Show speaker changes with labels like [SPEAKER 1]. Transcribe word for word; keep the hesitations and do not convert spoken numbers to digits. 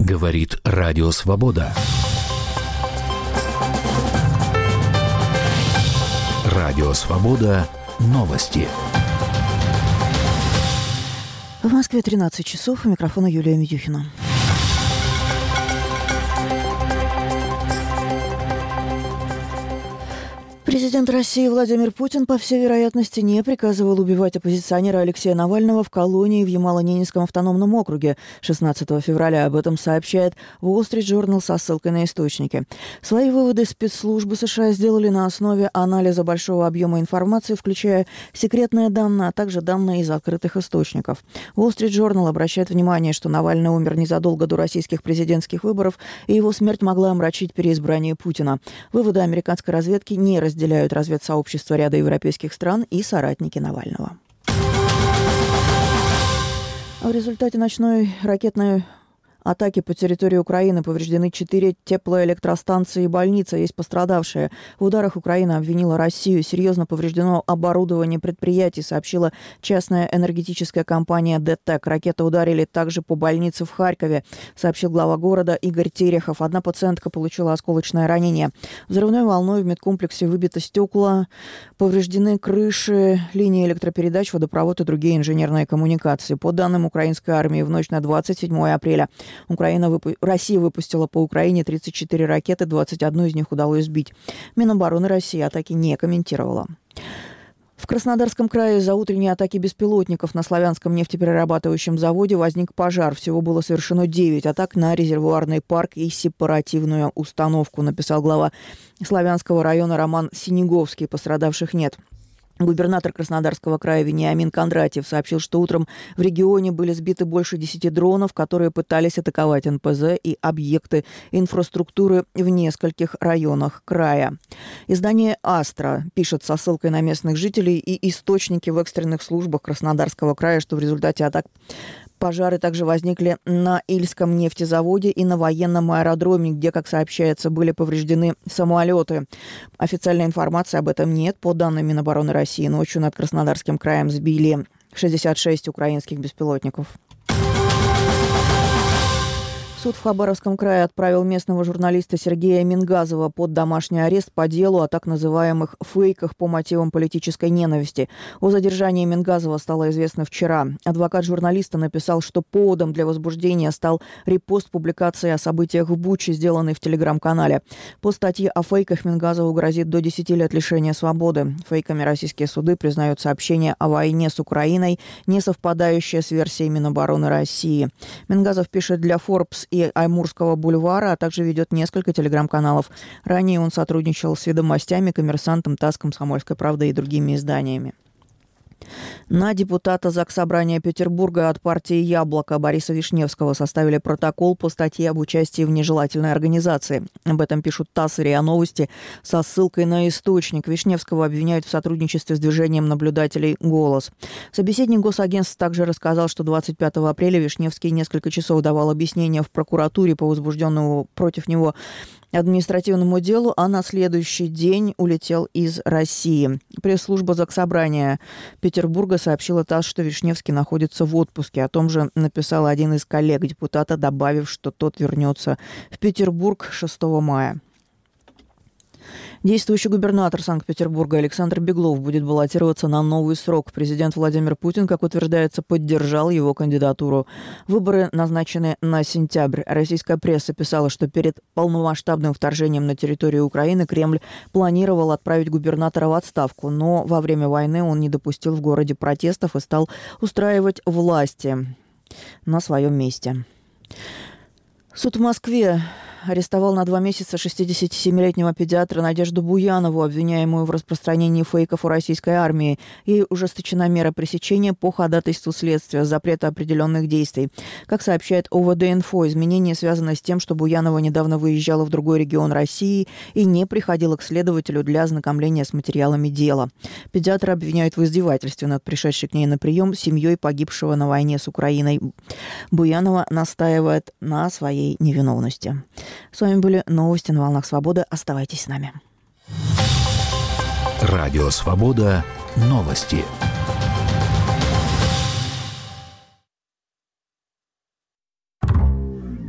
[SPEAKER 1] Говорит Радио Свобода. Радио Свобода. Новости.
[SPEAKER 2] В Москве тринадцать часов. У микрофона Юлия Медюхина. Президент России Владимир Путин, по всей вероятности, не приказывал убивать оппозиционера Алексея Навального в колонии в Ямало-Ненецком автономном округе шестнадцатого февраля. Об этом сообщает Wall Street Journal со ссылкой на источники. Свои выводы спецслужбы США сделали на основе анализа большого объема информации, включая секретные данные, а также данные из открытых источников. Wall Street Journal обращает внимание, что Навальный умер незадолго до российских президентских выборов, и его смерть могла омрачить переизбрание Путина. Выводы американской разведки не разделяют разделяют разведсообщество ряда европейских стран и соратники Навального. В результате ночной ракетной атаки по территории Украины повреждены четыре теплоэлектростанции и больница. Есть пострадавшие. В ударах Украина обвинила Россию. Серьезно повреждено оборудование предприятий, сообщила частная энергетическая компания ДТЭК. Ракеты ударили также по больнице в Харькове, сообщил глава города Игорь Терехов. Одна пациентка получила осколочное ранение. Взрывной волной в медкомплексе выбито стекла, повреждены крыши, линии электропередач, водопровод и другие инженерные коммуникации. По данным украинской армии, в ночь на двадцать седьмое апреля Украина выпу... Россия выпустила по Украине тридцать четыре ракеты, двадцать одну из них удалось сбить. Минобороны России атаки не комментировала. В Краснодарском крае из-за утренней атаки беспилотников на Славянском нефтеперерабатывающем заводе возник пожар. Всего было совершено девять атак на резервуарный парк и сепаративную установку, написал глава Славянского района Роман Синеговский. Пострадавших нет. Губернатор Краснодарского края Вениамин Кондратьев сообщил, что утром в регионе были сбиты больше десяти дронов, которые пытались атаковать эн пэ зэ и объекты инфраструктуры в нескольких районах края. Издание «Астра» пишет со ссылкой на местных жителей и источники в экстренных службах Краснодарского края, что в результате атак пожары также возникли на Ильском нефтезаводе и на военном аэродроме, где, как сообщается, были повреждены самолеты. Официальной информации об этом нет. По данным Минобороны России, ночью над Краснодарским краем сбили шестьдесят шесть украинских беспилотников. Суд в Хабаровском крае отправил местного журналиста Сергея Мингазова под домашний арест по делу о так называемых фейках по мотивам политической ненависти. О задержании Мингазова стало известно вчера. Адвокат журналиста написал, что поводом для возбуждения стал репост публикации о событиях в Буче, сделанной в телеграм-канале. По статье о фейках Мингазову грозит до десяти лет лишения свободы. Фейками российские суды признают сообщения о войне с Украиной, не совпадающие с версией Минобороны России. Мингазов пишет для Forbes и Аймурского бульвара, а также ведет несколько телеграм-каналов. Ранее он сотрудничал с «Ведомостями», «Коммерсантом», ТАСС, «Комсомольской правдой» и другими изданиями. На депутата Заксобрания Петербурга от партии «Яблоко» Бориса Вишневского составили протокол по статье об участии в нежелательной организации. Об этом пишут ТАСС и РИА Новости со ссылкой на источник. Вишневского обвиняют в сотрудничестве с движением наблюдателей «Голос». Собеседник госагентства также рассказал, что двадцать пятого апреля Вишневский несколько часов давал объяснения в прокуратуре по возбужденному против него административному делу, а на следующий день улетел из России. Пресс-служба Заксобрания Петербурга сообщила ТАСС, что Вишневский находится в отпуске. О том же написал один из коллег депутата, добавив, что тот вернется в Петербург шестого мая. Действующий губернатор Санкт-Петербурга Александр Беглов будет баллотироваться на новый срок. Президент Владимир Путин, как утверждается, поддержал его кандидатуру. Выборы назначены на сентябрь. Российская пресса писала, что перед полномасштабным вторжением на территорию Украины Кремль планировал отправить губернатора в отставку, но во время войны он не допустил в городе протестов и стал устраивать власти на своем месте. Суд в Москве арестовал на два месяца шестидесятисемилетнего педиатра Надежду Буянову, обвиняемую в распространении фейков у российской армии. Ей ужесточена мера пресечения по ходатайству следствия, запрета определенных действий. Как сообщает о вэ дэ-инфо, изменения связаны с тем, что Буянова недавно выезжала в другой регион России и не приходила к следователю для ознакомления с материалами дела. Педиатра обвиняют в издевательстве над пришедшей к ней на прием семьей погибшего на войне с Украиной. Буянова настаивает на своей невиновности. С вами были новости на волнах Свободы. Оставайтесь с нами.
[SPEAKER 1] Радио Свобода. Новости.